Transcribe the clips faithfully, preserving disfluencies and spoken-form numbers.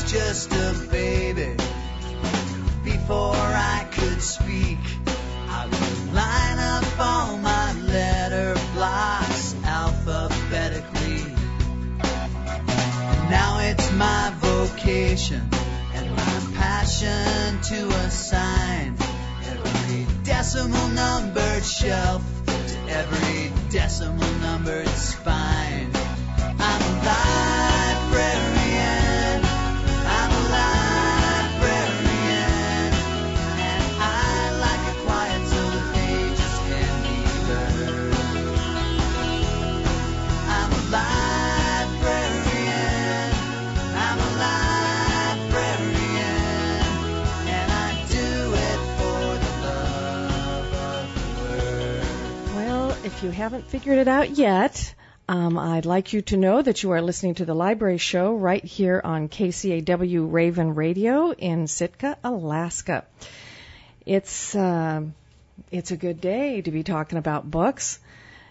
just a baby. Before I could speak, I would line up all my letter blocks alphabetically. Now it's my vocation and my passion to assign every decimal numbered shelf to every decimal numbered spine. I'm a librarian, I'm a librarian, and I like it quiet so the pages can be heard. I'm a librarian, I'm a librarian, and I do it for the love of the word. Well, if you haven't figured it out yet, Um, I'd like you to know that you are listening to The Library Show right here on K C A W Raven Radio in Sitka, Alaska. It's uh, it's a good day to be talking about books.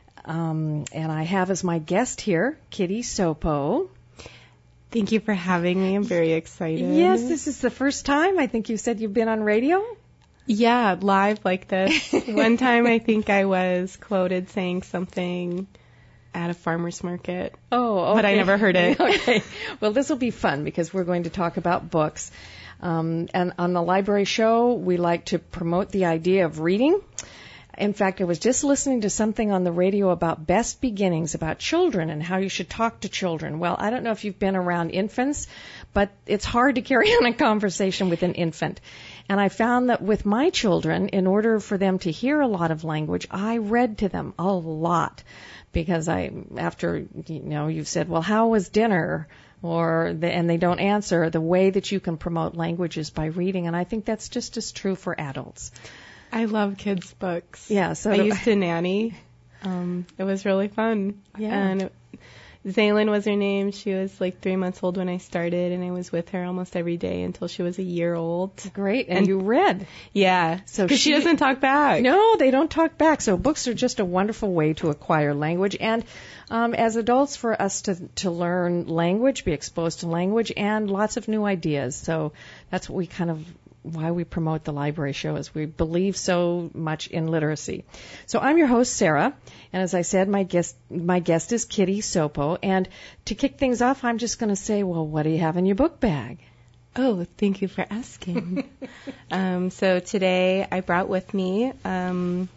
Um, and I have as my guest here, Kitty Sopo. Thank you for having me. I'm very excited. Yes, this is the first time. I think you said you've been on radio. Yeah, live like this. One time I think I was quoted saying something at a farmer's market. Oh, okay. But I never heard it. Okay. Well, this will be fun because we're going to talk about books. Um, and on the Library Show, we like to promote the idea of reading. In fact, I was just listening to something on the radio about best beginnings, about children and how you should talk to children. Well, I don't know if you've been around infants, but it's hard to carry on a conversation with an infant. And I found that with my children, in order for them to hear a lot of language, I read to them a lot. Because I, after, you know, you've said, well, how was dinner? Or, the, and they don't answer, the way that you can promote language is by reading. And I think that's just as true for adults. I love kids' books. Yeah, so I used to nanny. Um, it was really fun. Yeah. And it, Zaylin was her name. She was like three months old when I started, and I was with her almost every day until she was a year old. Great. And, And you read. Yeah. So Because she, she doesn't talk back. No, they don't talk back. So books are just a wonderful way to acquire language. And um, as adults, for us to, to learn language, be exposed to language, and lots of new ideas. So that's what we kind of why we promote the Library Show, is we believe so much in literacy. So I'm your host, Sarah, and as I said, my guest my guest is Kitty Sopo. And to kick things off, I'm just going to say, well, what do you have in your book bag? Oh, thank you for asking. um, so today I brought with me um,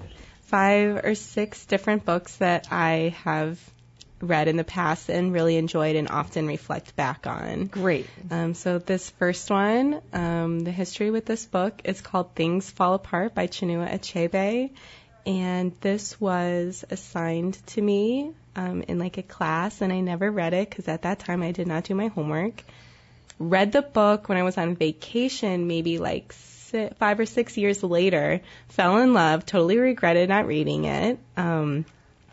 five or six different books that I have read in the past and really enjoyed and often reflect back on. Great. Um, so this first one, um, the history with this book is called Things Fall Apart by Chinua Achebe. And this was assigned to me um, in like a class, and I never read it because at that time I did not do my homework. Read the book when I was on vacation, maybe like six, five or six years later. Fell in love, totally regretted not reading it. Um,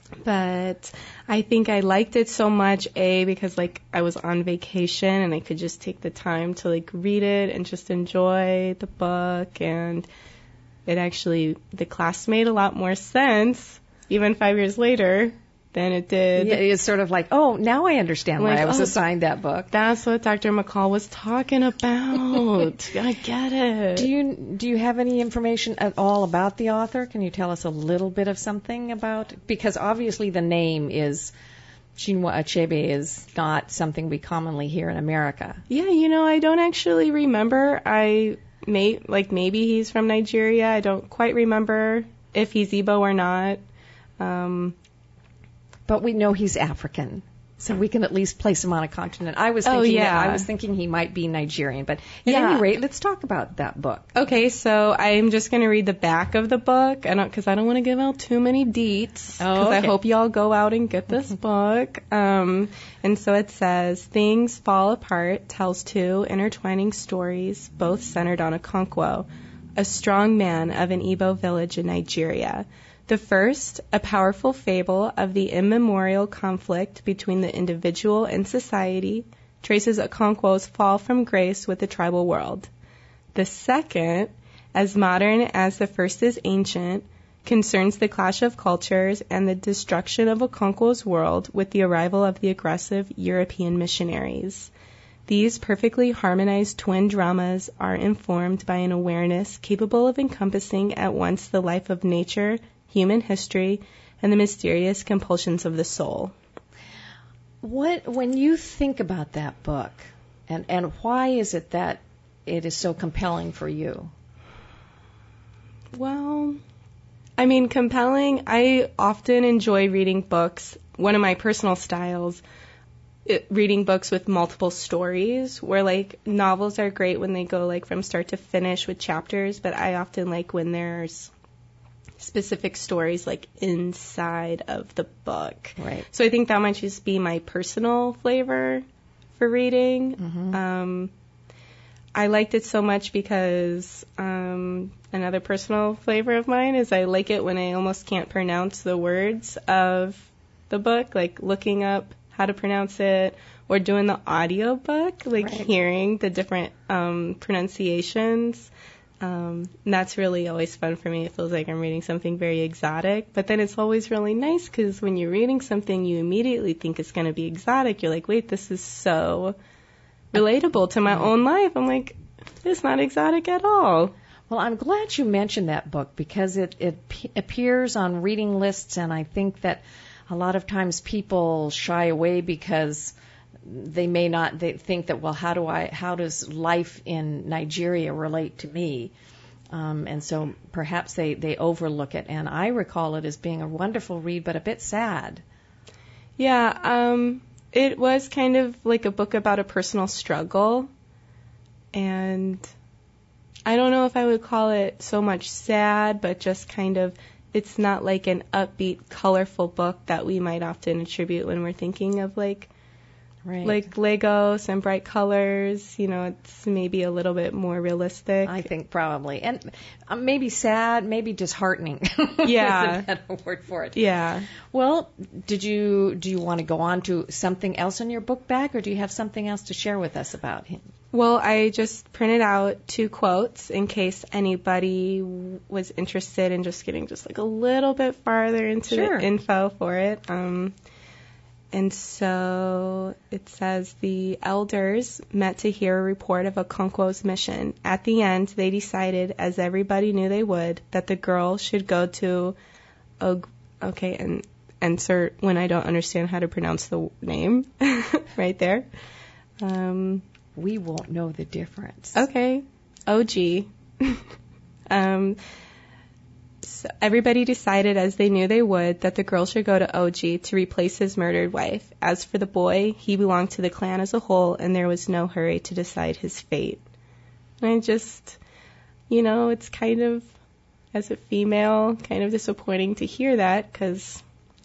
But I think I liked it so much, A, because, like, I was on vacation and I could just take the time to, like, read it and just enjoy the book. And it actually, the class made a lot more sense, even five years later, than it did. Yeah, it's sort of like, oh, now I understand why Like, I was oh, assigned that book. That's what Doctor McCall was talking about. I get it. Do you do you have any information at all about the author? Can you tell us a little bit of something about? Because obviously the name is Chinua Achebe is not something we commonly hear in America. Yeah, you know, I don't actually remember. I may like maybe he's from Nigeria. I don't quite remember if he's Igbo or not. Um, But we know he's African, so we can at least place him on a continent. I was thinking oh, yeah. that, I was thinking he might be Nigerian, but at Yeah. any rate, let's talk about that book. Okay, so I'm just going to read the back of the book, I don't because I don't want to give out too many deets. Oh, because okay. I hope y'all go out and get this book. Um, and so it says, Things Fall Apart tells two intertwining stories, both centered on Okonkwo, a strong man of an Igbo village in Nigeria. The first, a powerful fable of the immemorial conflict between the individual and society, traces Okonkwo's fall from grace with the tribal world. The second, as modern as the first is ancient, concerns the clash of cultures and the destruction of Okonkwo's world with the arrival of the aggressive European missionaries. These perfectly harmonized twin dramas are informed by an awareness capable of encompassing at once the life of nature, human history, and the mysterious compulsions of the soul. What, when you think about that book, and, and why is it that it is so compelling for you? Well, I mean, compelling, I often enjoy reading books. One of my personal styles, it, reading books with multiple stories, where like novels are great when they go like from start to finish with chapters, but I often like when there's specific stories like inside of the book. Right. So I think that might just be my personal flavor for reading. Mm-hmm. Um, I liked it so much because um, another personal flavor of mine is I like it when I almost can't pronounce the words of the book, like looking up how to pronounce it, or doing the audio book, like right. hearing the different um, pronunciations. Um, and that's really always fun for me. It feels like I'm reading something very exotic. But then it's always really nice because when you're reading something you immediately think it's going to be exotic, you're like, wait, this is so relatable to my own life. I'm like, it's not exotic at all. Well, I'm glad you mentioned that book because it, it p- appears on reading lists, and I think that a lot of times people shy away because they may not they think that, well, how do I how does life in Nigeria relate to me? Um, and so perhaps they, they overlook it. And I recall it as being a wonderful read, but a bit sad. Yeah, um, it was kind of like a book about a personal struggle. And I don't know if I would call it so much sad, but just kind of, it's not like an upbeat, colorful book that we might often attribute when we're thinking of like, right. like Legos and bright colors. You know, it's maybe a little bit more realistic. I think probably. And uh, maybe sad, maybe disheartening. Yeah. Is a better word for it. Yeah. Well, did you, do you want to go on to something else in your book bag, or do you have something else to share with us about him? Well, I just printed out two quotes in case anybody w- was interested in just getting just like a little bit farther into Sure. the info for it. Um, and so it says, the elders met to hear a report of Okonkwo's mission. At the end, they decided, as everybody knew they would, that the girl should go to, Og- okay, and insert when I don't understand how to pronounce the name right there. Um, We won't know the difference. Okay. O G. um, so everybody decided, as they knew they would, that the girl should go to O G to replace his murdered wife. As for the boy, he belonged to the clan as a whole, and there was no hurry to decide his fate. And I just, you know, it's kind of, as a female, kind of disappointing to hear that, because,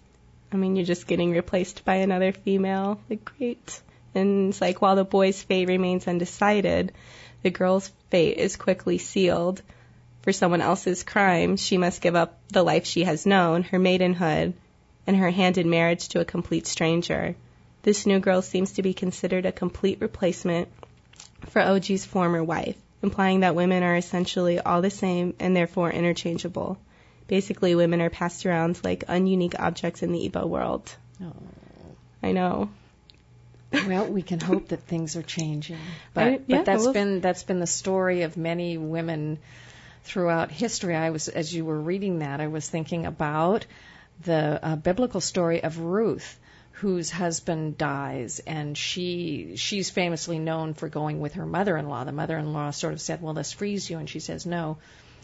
I mean, you're just getting replaced by another female. Like, great. And it's like, while the boy's fate remains undecided, the girl's fate is quickly sealed. For someone else's crime, she must give up the life she has known, her maidenhood, and her hand in marriage to a complete stranger. This new girl seems to be considered a complete replacement for O G's former wife, implying that women are essentially all the same and therefore interchangeable. Basically, women are passed around like ununique objects in the Igbo world. Oh. I know. Well, we can hope that things are changing. But, I, yeah, but that's we'll, been that's been the story of many women throughout history. I was, as you were reading that, I was thinking about the uh, biblical story of Ruth, whose husband dies, and she she's famously known for going with her mother-in-law. The mother-in-law sort of said, "Well, let's freeze you," and she says, "No,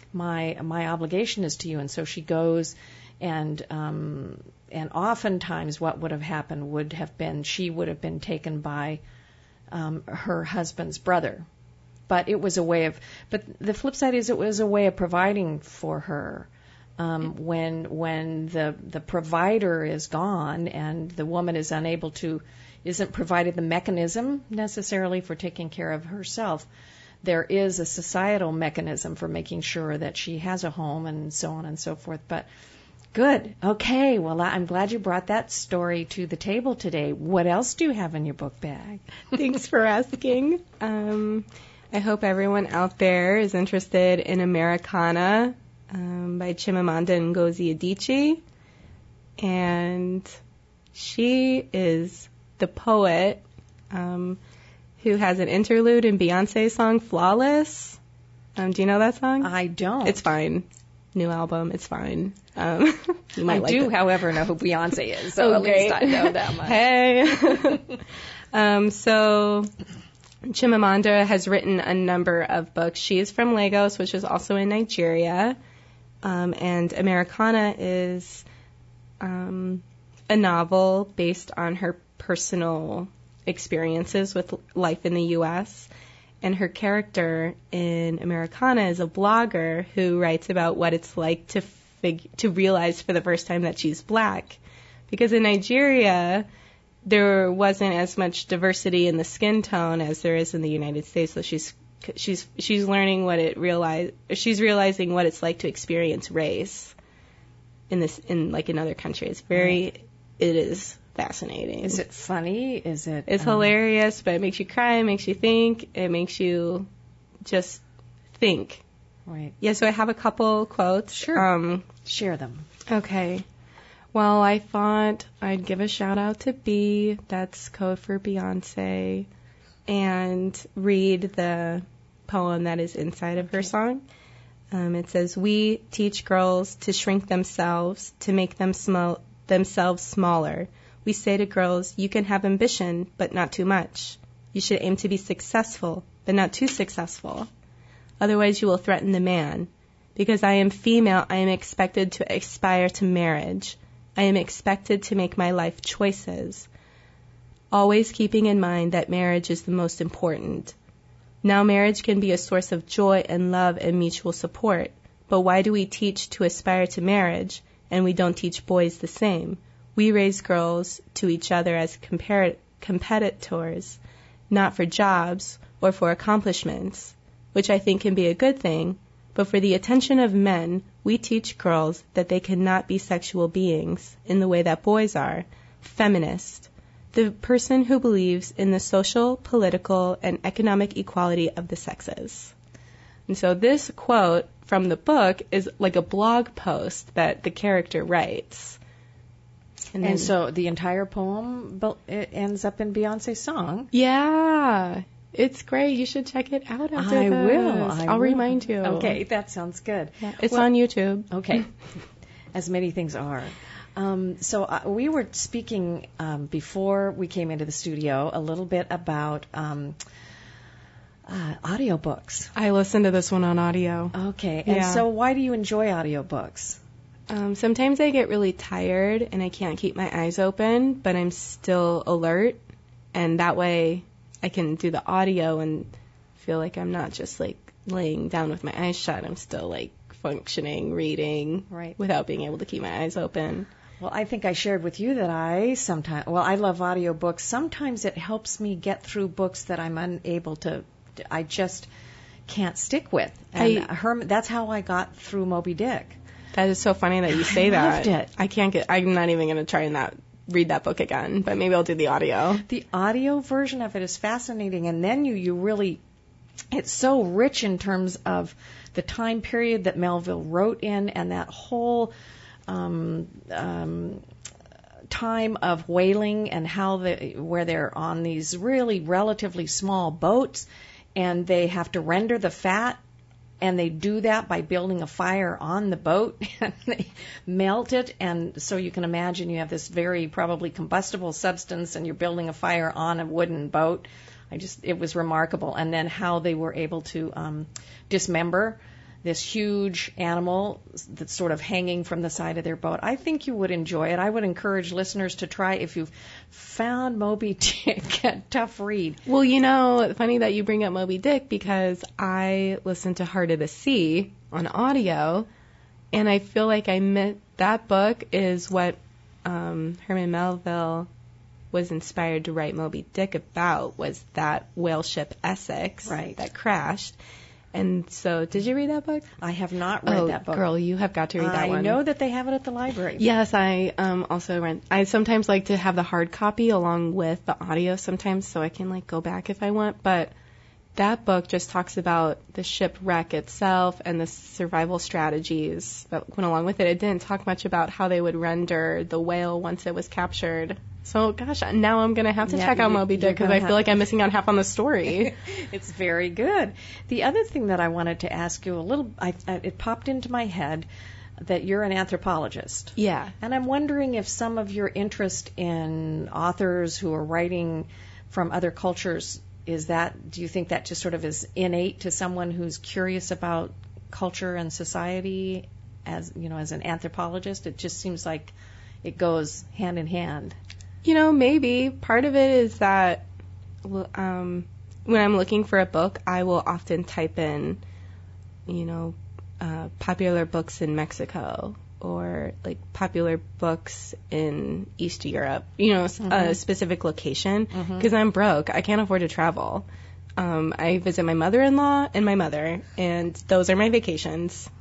my my obligation is to you." And so she goes. And um, and oftentimes what would have happened would have been she would have been taken by um, her husband's brother. But it was a way of, but the flip side is it was a way of providing for her. Um, when when the the provider is gone and the woman is unable to, isn't provided the mechanism necessarily for taking care of herself, there is a societal mechanism for making sure that she has a home and so on and so forth. But good. Okay. Well, I'm glad you brought that story to the table today. What else do you have in your book bag? Thanks for asking. Um, I hope everyone out there is interested in Americana um, by Chimamanda Ngozi Adichie. And she is the poet. Um, who has an interlude in Beyonce's song Flawless. Um, do you know that song? I don't. It's fine. New album. It's fine. Um, you might I like do, it. however, know who Beyonce is, so Oh, at least great. I know that much. Hey. um, so Chimamanda has written a number of books. She is from Lagos, which is also in Nigeria. Um, and Americana is um, a novel based on her personal experiences with life in the U S And her character in Americana is a blogger who writes about what it's like to fig- to realize for the first time that she's black. Because in Nigeria, there wasn't as much diversity in the skin tone as there is in the United States. So she's she's she's learning what it realize she's realizing what it's like to experience race in this in like in other countries. Very, Right. It is fascinating. Is it funny? Is it? It's um, hilarious, but it makes you cry, it makes you think, it makes you just think. Right. Yeah, so I have a couple quotes. Sure. Um, Share them. okay. Well, I thought I'd give a shout out to B, that's code for Beyonce, and read the poem that is inside of her song. Um, it says, "We teach girls to shrink themselves, to make them small, themselves smaller. We say to girls, you can have ambition, but not too much. You should aim to be successful, but not too successful. Otherwise you will threaten the man. Because I am female, I am expected to aspire to marriage. I am expected to make my life choices, always keeping in mind that marriage is the most important. Now marriage can be a source of joy and love and mutual support, but why do we teach to aspire to marriage, and we don't teach boys the same? We raise girls to each other as compar- competitors, not for jobs or for accomplishments, which I think can be a good thing, but for the attention of men, we teach girls that they cannot be sexual beings in the way that boys are, feminist, the person who believes in the social, political, and economic equality of the sexes." And so this quote from the book is like a blog post that the character writes. And, then- so the entire poem bu- it ends up in Beyonce's song. Yeah, it's great. You should check it out after I this. will. I I'll will. remind you. Okay, that sounds good. Yeah, it's Well- on YouTube. Okay, as many things are. Um, so uh, we were speaking um, before we came into the studio a little bit about um, uh, audiobooks. I listened to this one on audio. Okay, and Yeah. so why do you enjoy audiobooks? Um, sometimes I get really tired and I can't keep my eyes open, but I'm still alert, and that way I can do the audio and feel like I'm not just like laying down with my eyes shut. I'm still like functioning, reading, Right. without being able to keep my eyes open. Well, I think I shared with you that I sometimes, well, I love audiobooks. Sometimes it helps me get through books that I'm unable to, I just can't stick with. And I- Herman, that's how I got through Moby Dick. That is so funny that you say I that. loved it. I can't get. I'm not even going to try and that read that book again, but maybe I'll do the audio. The audio version of it is fascinating, and then you, you really, it's so rich in terms of the time period that Melville wrote in, and that whole um, um, time of whaling, and how the where they're on these really relatively small boats, and they have to render the fat. And they do that by building a fire on the boat, and they melt it. And so you can imagine you have this very probably combustible substance, and you're building a fire on a wooden boat. I just, it was remarkable. And then how they were able to um, dismember this huge animal that's sort of hanging from the side of their boat. I think you would enjoy it. I would encourage listeners to try, if you've found Moby Dick a tough read. Well, you know, funny that you bring up Moby Dick, because I listened to Heart of the Sea on audio, and I feel like I meant that book is what um, Herman Melville was inspired to write Moby Dick about, was that whale ship Essex Right. that crashed. And so, did you read that book? I have not read oh, that book. girl, you have got to read that I one. know that they have it at the library. Yes, I um, also rent. I sometimes like to have the hard copy along with the audio sometimes, so I can like go back if I want. But that book just talks about the shipwreck itself and the survival strategies that went along with it. It didn't talk much about how they would render the whale once it was captured. So, gosh, now I'm going to have to Yeah, check out you- Moby you're Dick because gonna I have- feel like I'm missing out half on the story. It's very good. The other thing that I wanted to ask you a little, I, I, it popped into my head that you're an anthropologist. Yeah. And I'm wondering if some of your interest in authors who are writing from other cultures, is that, do you think that just sort of is innate to someone who's curious about culture and society as, you know, as an anthropologist? It just seems like it goes hand in hand. You know, maybe part of it is that well, um, when I'm looking for a book, I will often type in, you know, uh, popular books in Mexico or like popular books in East Europe, you know, Mm-hmm. a specific location, because I'm broke. I can't afford to travel. Um, I visit my mother-in-law and my mother, and those are my vacations.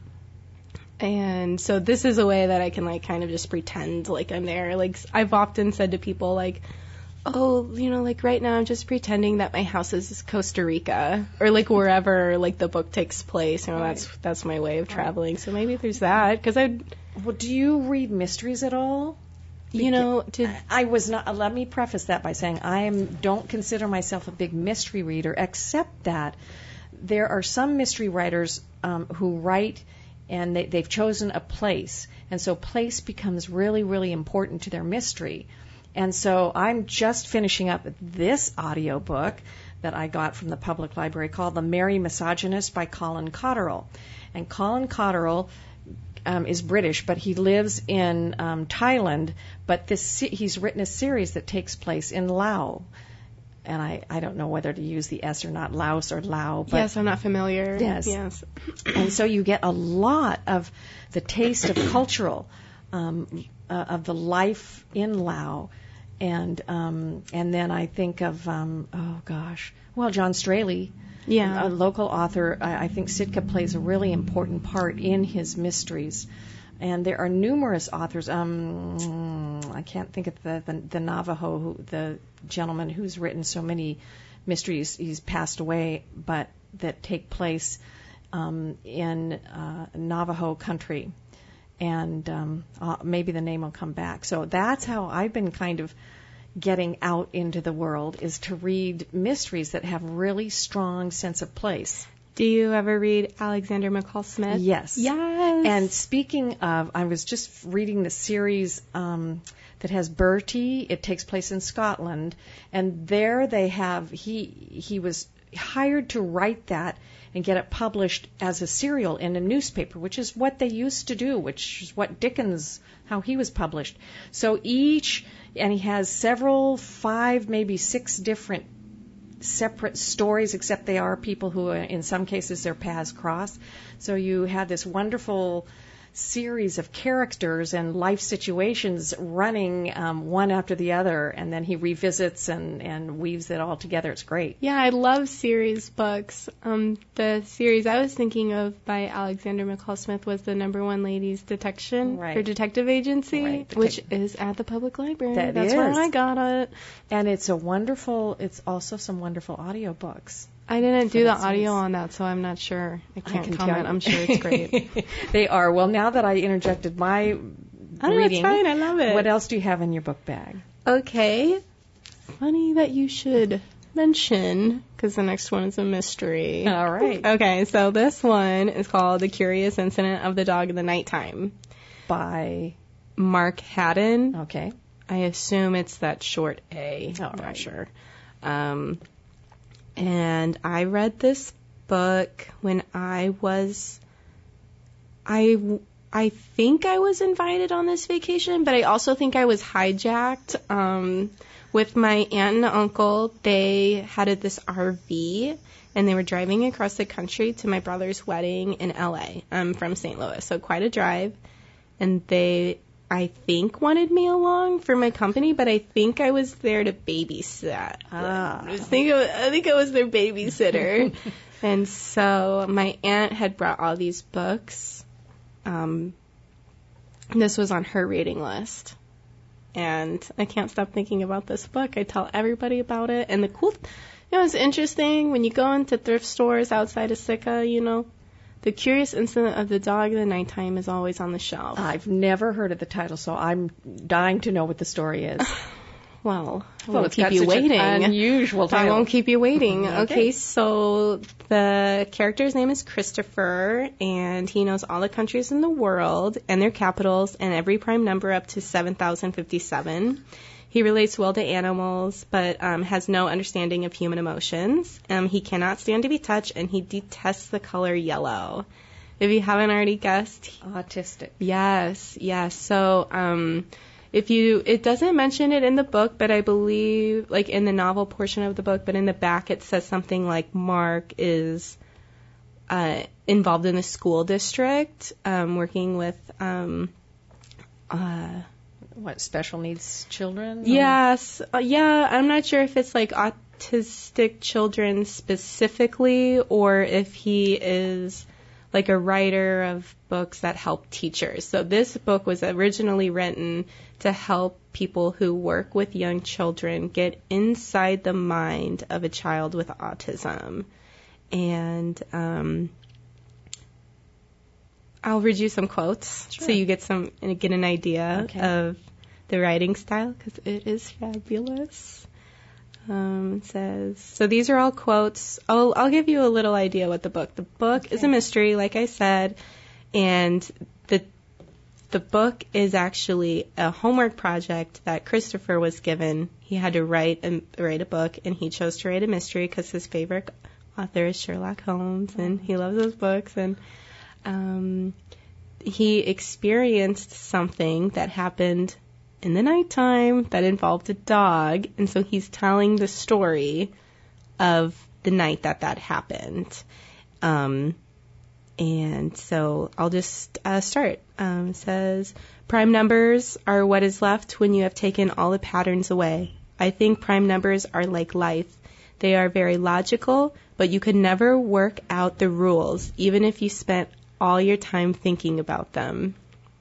And so this is a way that I can like kind of just pretend like I'm there. Like I've often said to people like, oh, you know, like right now I'm just pretending that my house is Costa Rica or like wherever like the book takes place. You know, Right. that's that's my way of traveling. So maybe there's that because I, Well, do you read mysteries at all? you know, to I was not. Let me preface that by saying I am don't consider myself a big mystery reader, except that there are some mystery writers um, who write and they, they've chosen a place, and so place becomes really, really important to their mystery. And so I'm just finishing up this audiobook that I got from the public library called The Merry Misogynist by Colin Cotterill. And Colin Cotterill um, is British, but he lives in um, Thailand. But this se- he's written a series that takes place in Laos. And I, I don't know whether to use the S or not, Laos or Lao. But yes, I'm not familiar. Yes. Yes. and so you get a lot of the taste of cultural, um, uh, of the life in Laos. And um, and then I think of, um, oh gosh, well, John Straley, Yeah. a local author. I, I think Sitka plays a really important part in his mysteries. And there are numerous authors. Um, I can't think of the, the, the Navajo, who, the gentleman who's written so many mysteries. He's passed away, but that take place um, in uh, Navajo country. And um, uh, maybe the name will come back. So that's how I've been kind of getting out into the world, is to read mysteries that have really strong sense of place. Do you ever read Alexander McCall Smith? Yes. Yes. And speaking of, I was just reading the series um, that has Bertie. It takes place in Scotland, and there they have he he was hired to write that and get it published as a serial in a newspaper, which is what they used to do, which is what Dickens, how he was published. So each, and he has several, five, maybe six different separate stories, except they are people who, in some cases, their paths cross. So you had this wonderful series of characters and life situations running um, one after the other, and then he revisits and, and weaves it all together. It's great. Yeah, I love series books. Um, the series I was thinking of by Alexander McCall Smith was the Number One Ladies Detection Right. or Detective Agency, Right, detec- which is at the public library. That That's where is. I got it. And it's a wonderful, it's also some wonderful audiobooks. I didn't For do the that series. audio on that, so I'm not sure. I can't can tell comment. you. I'm sure it's great. They are. Well, now that I interjected my Oh, reading, that's fine. I love it. what else do you have in your book bag? Okay. Funny that you should mention, because the next one is a mystery. All right. Okay, so this one is called The Curious Incident of the Dog in the Nighttime. By, Mark Haddon. okay. I assume it's that short A. All I'm not right. sure. Um, and I read this book when I was, I, I think I was invited on this vacation, but I also think I was hijacked. Um, with my aunt and uncle, they had this R V, and they were driving across the country to my brother's wedding in L A. I'm from Saint Louis, so quite a drive. And they, I think, wanted me along for my company, but I think I was there to babysit. Ah. I, think I, was, I think I was their babysitter. And so my aunt had brought all these books. Um, this was on her reading list. And I can't stop thinking about this book. I tell everybody about it. And the cool, you know, it's interesting when you go into thrift stores outside of Sitka, you know, The Curious Incident of the Dog in the Nighttime is always on the shelf. I've never heard of the title, so I'm dying to know what the story is. well, I Well, won't it's keep got you such an waiting. unusual I title. won't keep you waiting. Okay. Okay, so the character's name is Christopher, and he knows all the countries in the world and their capitals and every prime number up to seven thousand fifty-seven. He relates well to animals, but um, has no understanding of human emotions. Um, he cannot stand to be touched, and he detests the color yellow. If you haven't already guessed, Autistic. yes, yes. So, um, if you, it doesn't mention it in the book, but I believe, like in the novel portion of the book, but in the back it says something like Mark is uh, involved in the school district, um, working with, um, uh, What, special needs children? yes, uh, yeah. I'm not sure if it's like autistic children specifically, or if he is like a writer of books that help teachers. So this book was originally written to help people who work with young children get inside the mind of a child with autism. And um, I'll read you some quotes Sure. so you get some get an idea Okay. of the writing style, because it is fabulous. Um, it says, so these are all quotes. I'll, I'll give you a little idea what the book. The book Okay. is a mystery, like I said, and the the book is actually a homework project that Christopher was given. He had to write a, write a book, and he chose to write a mystery because his favorite author is Sherlock Holmes, and he loves those books. And um, he experienced something that happened in the nighttime that involved a dog, and so he's telling the story of the night that that happened. Um, and so I'll just uh, start. Um, it says, prime numbers are what is left when you have taken all the patterns away. I think prime numbers are like life. They are very logical, but you could never work out the rules, even if you spent all your time thinking about them.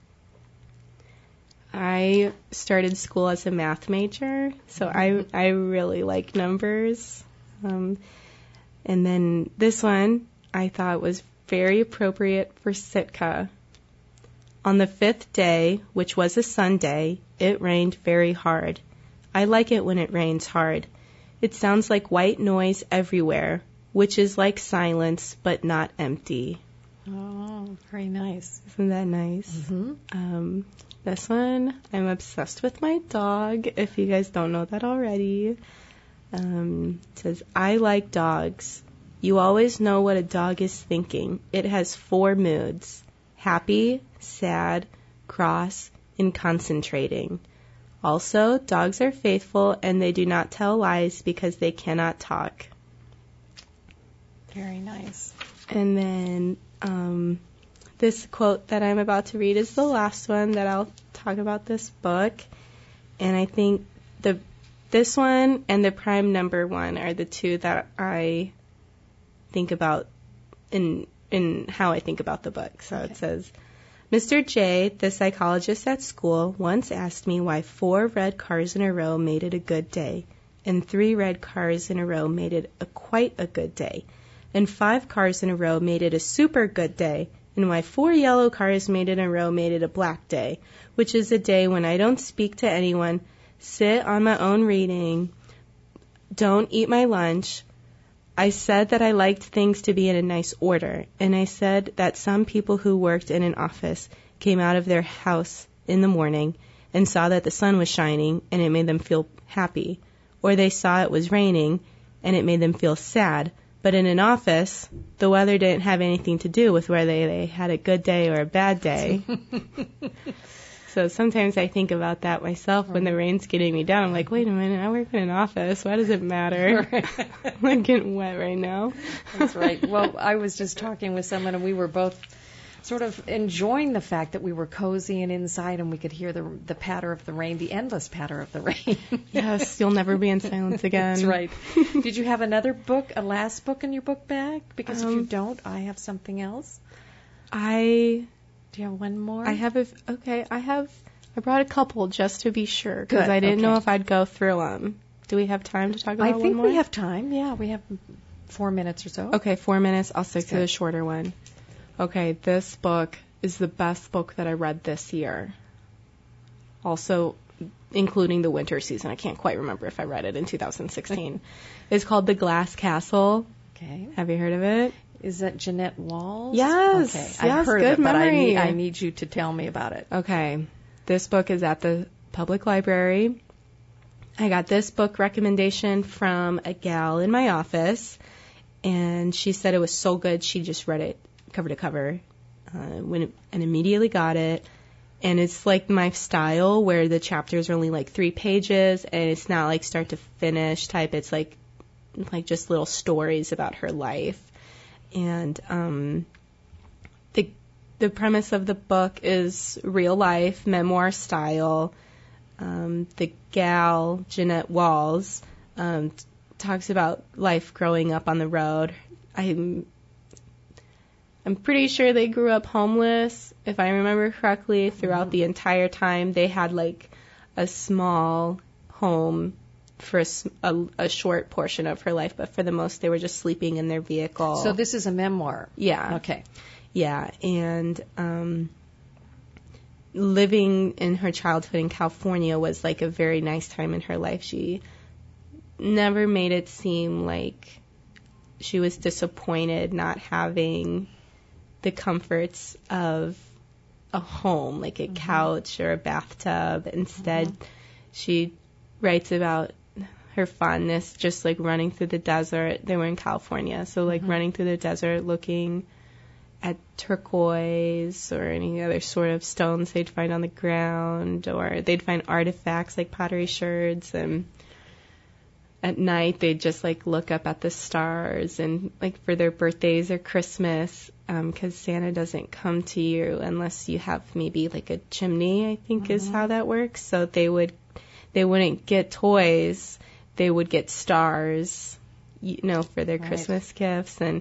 I started school as a math major, so I I really like numbers. Um, and then this one I thought was very appropriate for Sitka. On the fifth day, which was a Sunday, it rained very hard. I like it when it rains hard. It sounds like white noise everywhere, which is like silence but not empty. Oh, very nice. Isn't that nice? Mm-hmm. Um, this one, I'm obsessed with my dog, if you guys don't know that already. Um, it says, I like dogs. You always know what a dog is thinking. It has four moods: happy, sad, cross, and concentrating. Also, dogs are faithful and they do not tell lies because they cannot talk. Very nice. And then um, this quote that I'm about to read is the last one that I'll talk about this book. And I think the this one and the prime number one are the two that I think about in in how I think about the book. So Okay. it says, Mister J, the psychologist at school, once asked me why four red cars in a row made it a good day, and three red cars in a row made it a quite a good day, and five cars in a row made it a super good day, and why four yellow cars made it in a row made it a black day, which is a day when I don't speak to anyone, sit on my own reading, don't eat my lunch. I said that I liked things to be in a nice order, and I said that some people who worked in an office came out of their house in the morning and saw that the sun was shining and it made them feel happy, or they saw it was raining and it made them feel sad. But in an office, the weather didn't have anything to do with whether they had a good day or a bad day. So sometimes I think about that myself when the rain's getting me down. I'm like, wait a minute, I work in an office. Why does it matter? I'm getting wet right now. That's right. Well, I was just talking with someone, and we were both sort of enjoying the fact that we were cozy and inside, and we could hear the the patter of the rain, the endless patter of the rain. Yes, you'll never be in silence again. That's right. Did you have another book, a last book in your book bag? Because if you Um, don't, I have something else. I Do you have one more? I have a okay. I have I brought a couple just to be sure because Good, I didn't know okay. if I'd go through them. Do we have time to talk about I one think more? we have time. Yeah, we have four minutes or so. Okay, four minutes. I'll stick That's to the good. shorter one. Okay, this book is the best book that I read this year. Also, including the winter season. I can't quite remember if I read it in two thousand sixteen. It's called The Glass Castle. Okay. Have you heard of it? Is that Jeanette Walls? Yes. Okay. Yes, I've heard good of it, but I memory. need, I need you to tell me about it. Okay. This book is at the public library. I got this book recommendation from a gal in my office, and she said it was so good she just read it cover to cover uh, when it, and immediately got it. And it's like my style where the chapters are only like three pages, and it's not like start to finish type. It's like like just little stories about her life. And um, the the premise of the book is real life, memoir style. Um, the gal, Jeanette Walls, um, t- talks about life growing up on the road. I'm, I'm pretty sure they grew up homeless, if I remember correctly, throughout the entire time. They had like a small home for a, s- a, a short portion of her life, but for the most, they were just sleeping in their vehicle. So this is a memoir. Yeah. Okay. Yeah, and um, living in her childhood in California was like a very nice time in her life. She never made it seem like she was disappointed not having the comforts of a home, like a mm-hmm. couch or a bathtub. Instead, mm-hmm. she writes about her fondness just like running through the desert. They were in California, so like mm-hmm. running through the desert looking at turquoise or any other sort of stones they'd find on the ground, or they'd find artifacts like pottery sherds, and at night they'd just like look up at the stars, and like for their birthdays or Christmas, because um, Santa doesn't come to you unless you have maybe like a chimney, I think mm-hmm. is how that works. So they would they wouldn't get toys, they would get stars, you know, for their right. Christmas gifts. And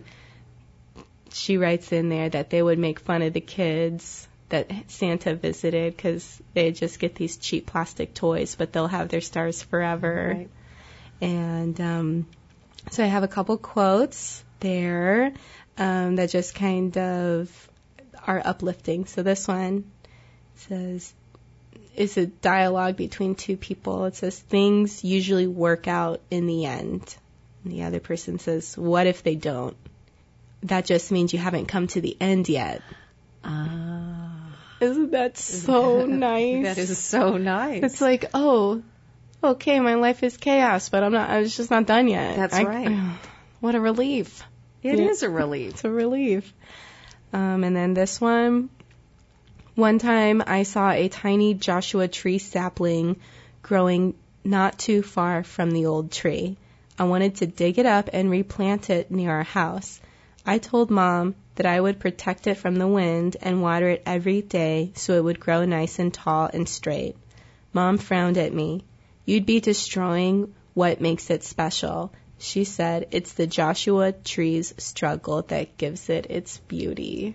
she writes in there that they would make fun of the kids that Santa visited because they just get these cheap plastic toys, but they'll have their stars forever. Right. And um, so I have a couple quotes there um, that just kind of are uplifting. So this one says, it's a dialogue between two people. It says, things usually work out in the end. And the other person says, what if they don't? That just means you haven't come to the end yet. Ah. Isn't that so nice? That is so nice. It's like, oh, okay, my life is chaos, but I'm not, I was just not done yet. That's I, right. What a relief. It Yeah. is a relief. It's a relief. Um, and then this one, one time I saw a tiny Joshua tree sapling growing not too far from the old tree. I wanted to dig it up and replant it near our house. I told Mom that I would protect it from the wind and water it every day so it would grow nice and tall and straight. Mom frowned at me. You'd be destroying what makes it special. She said, it's the Joshua tree's struggle that gives it its beauty.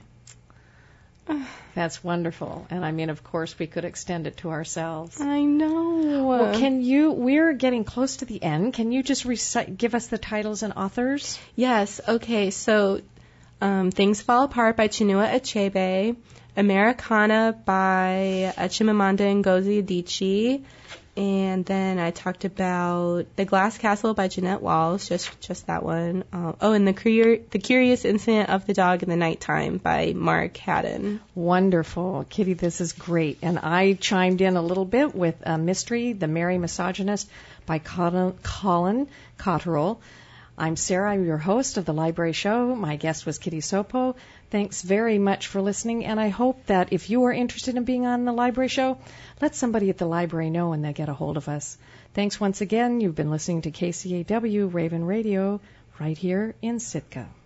That's wonderful. And I mean, of course, we could extend it to ourselves. I know. Well, can you, we're getting close to the end. Can you just recite, give us the titles and authors? Yes. Okay. So, um, Things Fall Apart by Chinua Achebe, Americana by uh, Chimamanda Ngozi Adichie, and then I talked about The Glass Castle by Jeanette Walls, just just that one. Uh, oh, and the, Cur- the Curious Incident of the Dog in the Nighttime by Mark Haddon. Wonderful. Kitty, this is great. And I chimed in a little bit with a mystery, The Merry Misogynist by Colin, Colin Cotterill. I'm Sarah, I'm your host of the Library Show. My guest was Kitty Sopo. Thanks very much for listening, and I hope that if you are interested in being on the Library Show, let somebody at the library know when they get a hold of us. Thanks once again. You've been listening to K C A W Raven Radio right here in Sitka.